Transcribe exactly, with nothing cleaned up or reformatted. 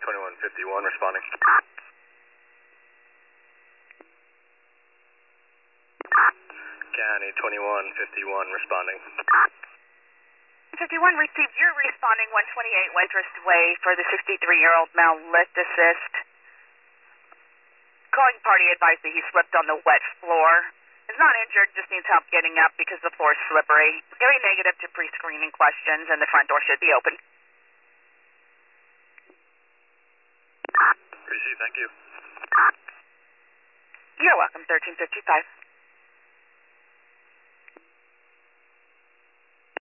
twenty-one fifty-one responding. County twenty-one fifty-one responding. fifty-one received. You're responding one twenty-eight Windrest Way for the sixty-three-year-old male lift assist. Calling party advised that he slipped on the wet floor. Is not injured, just needs help getting up because the floor is slippery. Giving negative to pre-screening questions, and the front door should be open. Receive, thank you. You're welcome, thirteen fifty-five.